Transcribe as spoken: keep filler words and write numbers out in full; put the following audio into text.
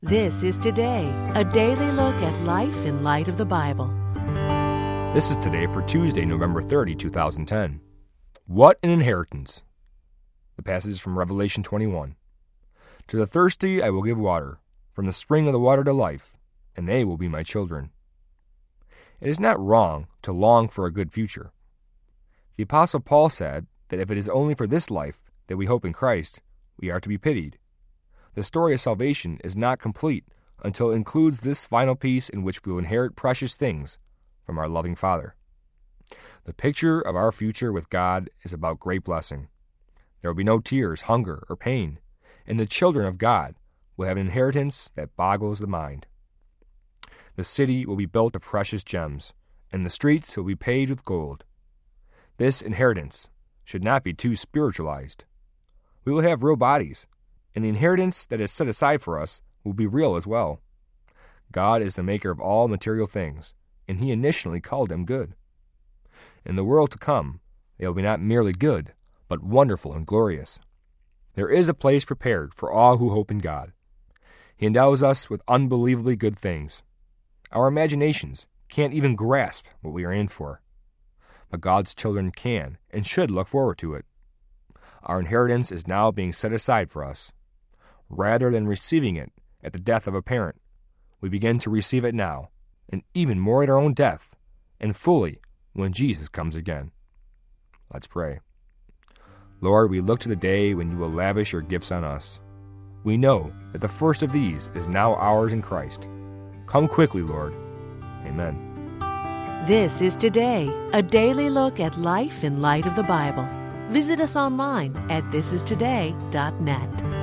This is Today, a daily look at life in light of the Bible. This is Today for Tuesday, November thirtieth, two thousand ten. What an inheritance! The passage is from Revelation twenty-one. To the thirsty I will give water, from the spring of the water to life, and they will be my children. It is not wrong to long for a good future. The Apostle Paul said that if it is only for this life that we hope in Christ, we are to be pitied. The story of salvation is not complete until it includes this final piece in which we will inherit precious things from our loving Father. The picture of our future with God is about great blessing. There will be no tears, hunger, or pain, and the children of God will have an inheritance that boggles the mind. The city will be built of precious gems, and the streets will be paved with gold. This inheritance should not be too spiritualized. We will have real bodies, and the inheritance that is set aside for us will be real as well. God is the maker of all material things, and He initially called them good. In the world to come, they will be not merely good, but wonderful and glorious. There is a place prepared for all who hope in God. He endows us with unbelievably good things. Our imaginations can't even grasp what we are in for. But God's children can and should look forward to it. Our inheritance is now being set aside for us. Rather than receiving it at the death of a parent, we begin to receive it now, and even more at our own death, and fully when Jesus comes again. Let's pray. Lord, we look to the day when you will lavish your gifts on us. We know that the first of these is now ours in Christ. Come quickly, Lord. Amen. This is Today, a daily look at life in light of the Bible. Visit us online at this is today dot net.